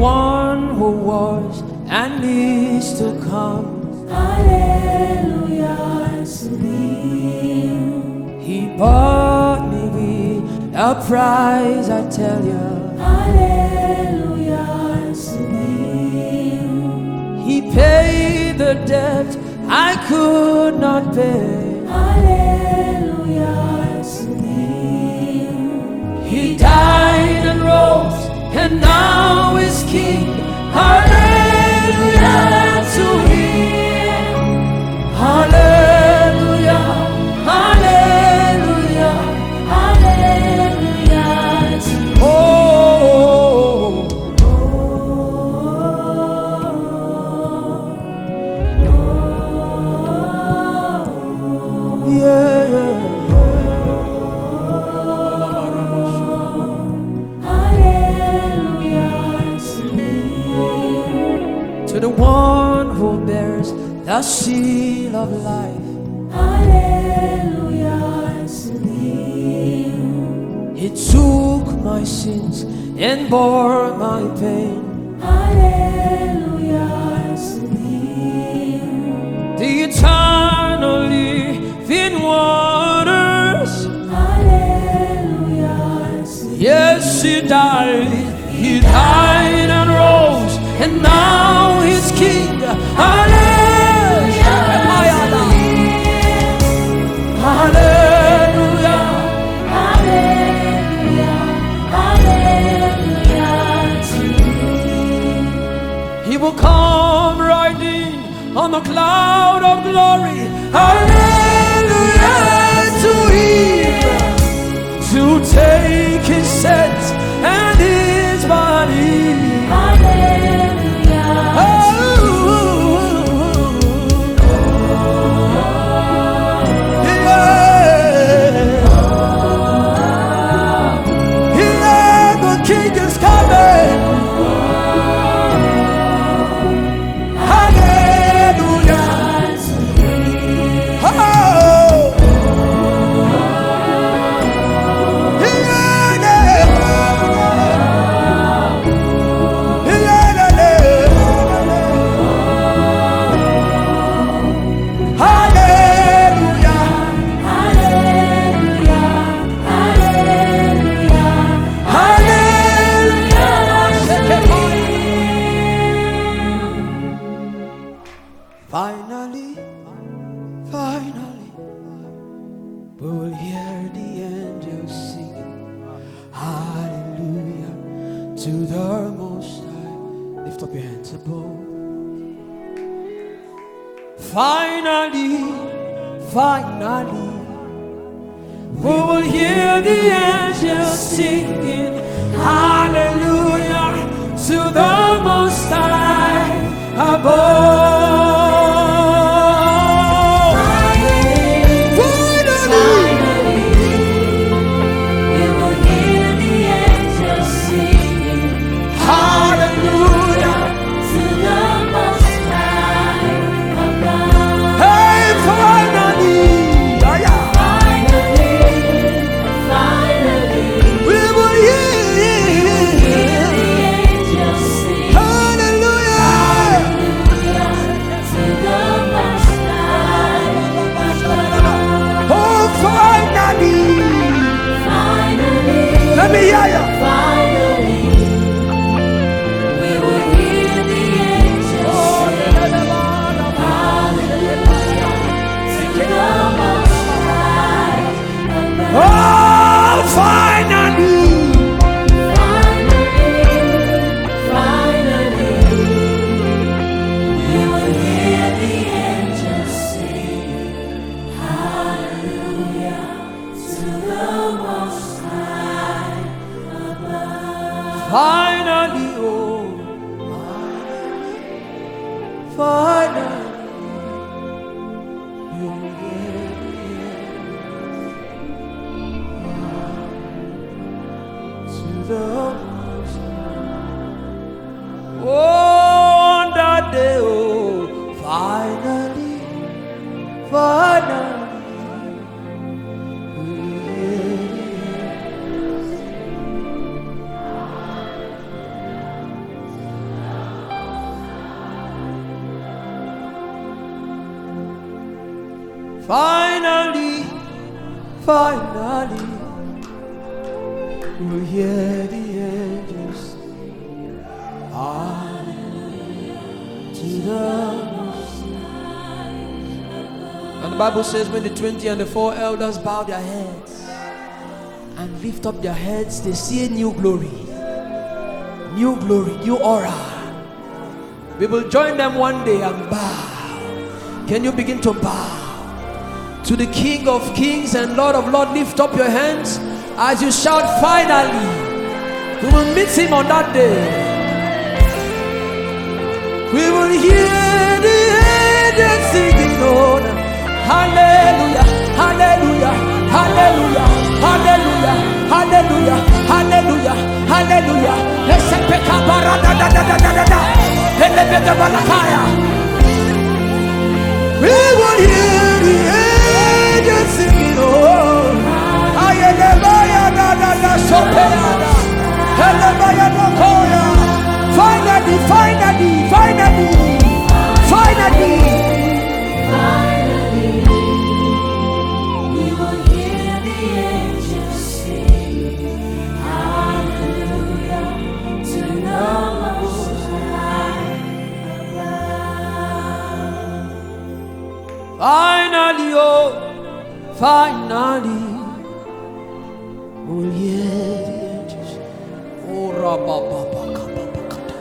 one who was and is to come. Hallelujah, sing. He bought me with a price, I tell you. Hallelujah, sing. He paid the debt I could not pay. Hallelujah, sing. He died and rose and now is king. Hallelujah to him. Hallelujah, hallelujah, Hallelujah, sing. oh, yeah, Hallelujah, sing. to the one who bears the seal of life. Hallelujah, sing. He took my sins and bore my pain. Hallelujah, sing. The eternal living waters. Hallelujah, sing. Yes, he died and rose, and now he's king. Hallelujah, hallelujah, Hallelujah, hallelujah, sing. he will come riding on the cloud of glory. Hallelujah to him, to take his sins and his body. Hallelujah, Oh, yeah. Yeah, the king is coming. Hallelujah. Oh, finally, finally, we will hear the angels singing hallelujah to the Most High. Lift up your hands above. Finally, finally, we will hear the angels singing hallelujah to the Most High above. Let me hear you. Finally, we will hear the angels sing. Hallelujah to the Most High above. Oh, finally. Finally, we will hear the angels sing. Hallelujah to the Most High above. Finally, oh, finally, you hear to the Most High. Oh, on that day, oh, finally, finally. Finally, finally, we'll hear the angels sing. Hallelujah to the Most High. And the Bible says when the 20 and the 4 elders bow their heads and lift up their heads, they see a new glory, new aura. We will join them one day and bow. Can you begin to bow to the King of Kings and Lord of Lords? Lift up your hands as you shout, finally. We will meet him on that day. We will hear the angels singing on. Hallelujah, hallelujah, hallelujah, hallelujah, hallelujah, hallelujah, hallelujah. We will hear the angels singing on. Finally, finally, finally, finally, Finally, we will hear the angels sing. Hallelujah to the Most High above. finally, oh, finally, we'll hear the angels. Oh, rabababakababakata.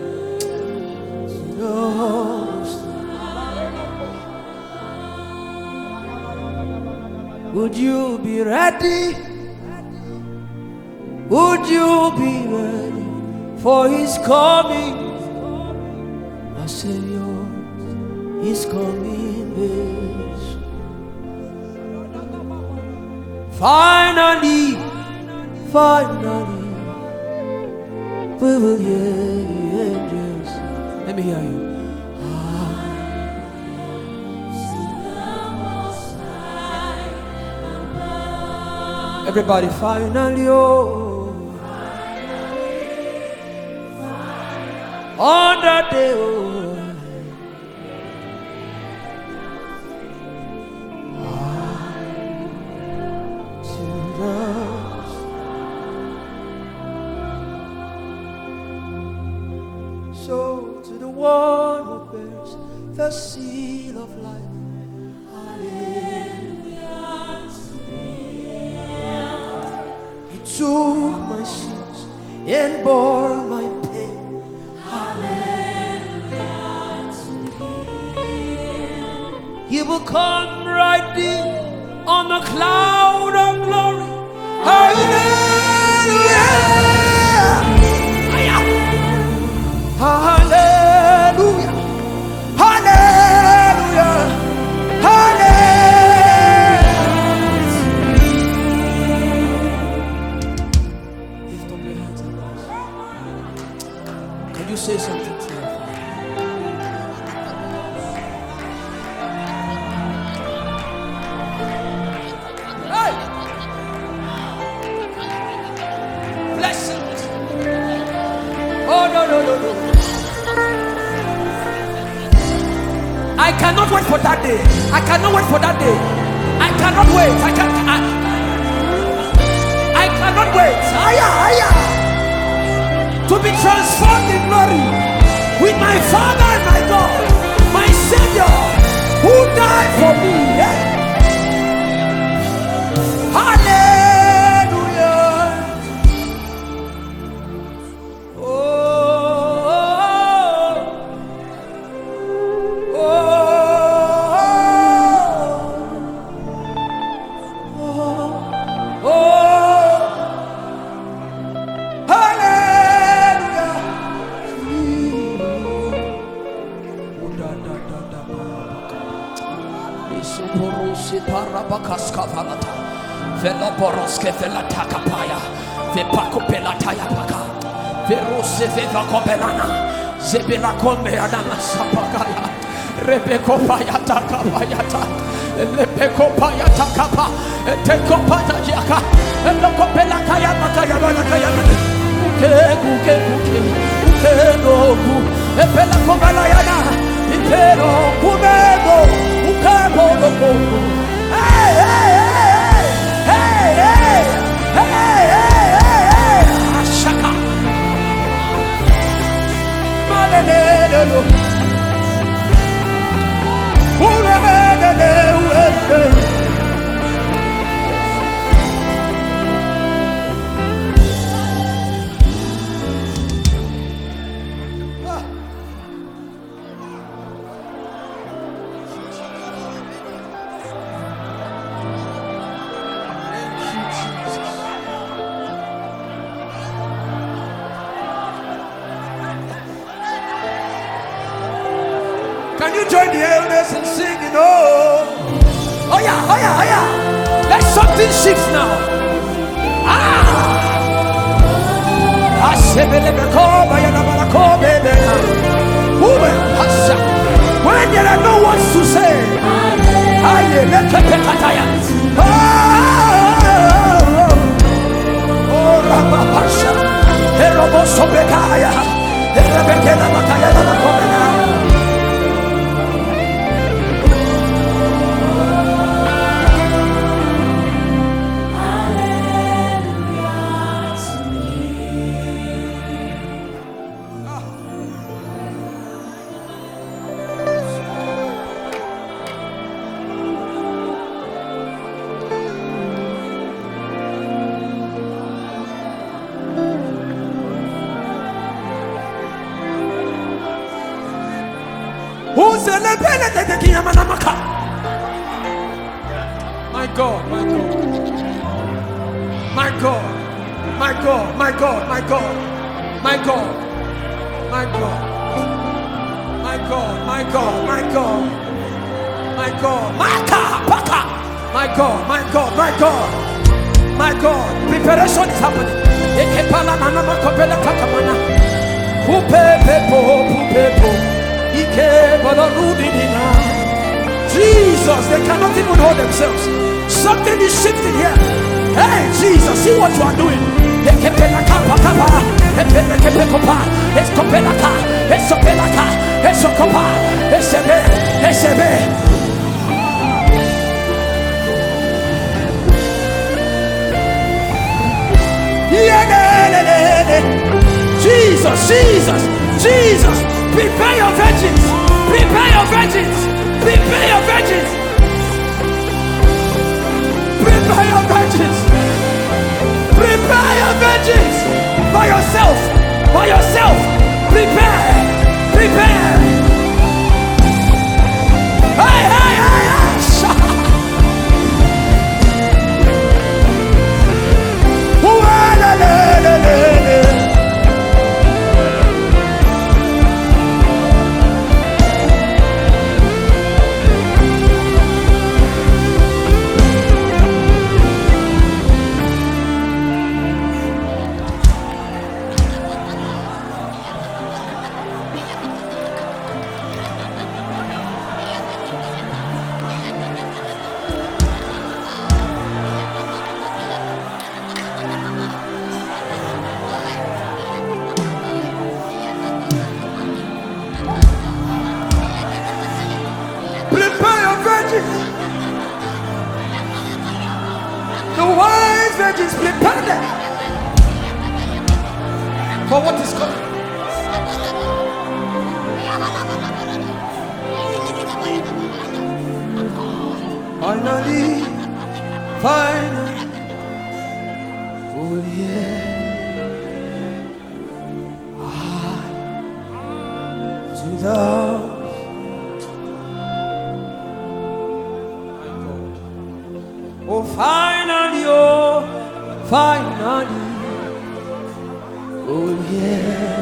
Would you be ready? Would you be ready for his coming? Our Savior is coming very soon. Finally, finally, we will hear the angels. Let me hear you. Everybody, finally, oh, on that day, oh, to the so to the one who bears the seal of life. Took my sins and bore my pain. Hallelujah to him. He will come riding on the cloud of glory. Hallelujah. Hallelujah. Hallelujah. Say something to her. Hey! Blessings. Oh, no. I cannot wait for that day. I cannot wait for that day. I cannot wait. I cannot wait. To be transformed in glory with my Father and my God, my Savior, who died for me. Hallelujah. Oh, oh, oh, oh, oh. Parabakaskavalata, Veloporoske Velatakapaya, Vepakopelataia Paka, Verose Vevakopelana, Zebilakombeana Sapakaya, Rebekopayata Kapayata, Lepekopayata Kapa, Tekopata Yaka, and Lokopelakaya Makaya Balakaya, Ukenoku, Epelakobalayana, Ikero, Kumebo, Ukabo. join the elders in singing. Oh yeah, oh yeah, oh yeah. Let something shift now. When there are no words to say, my God, my God, my God, my God, my God, my God, my God, my God, my God, my God, my God, my God, my God, my God, my God, my God, preparation is happening. Jesus, they cannot even hold themselves. Something is shifting here. Hey, Jesus, see what you are doing. Jesus, Jesus, Jesus, prepare your virgins, prepare your virgins, prepare your virgins, prepare your virgins, prepare your virgins for yourself, for yourself, prepare, prepare. Hey, hey, hey, hey. The wise virgins prepare them for what is coming. Finally, finally, oh yeah, to the finally, oh, finally, oh yeah.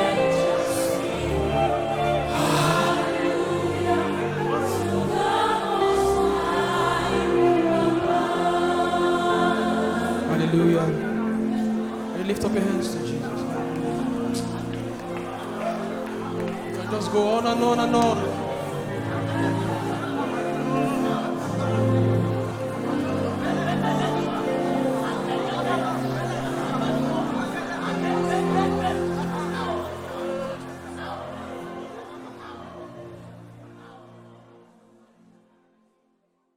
Hallelujah. You lift up your hands to Jesus. You can just go on and on and on.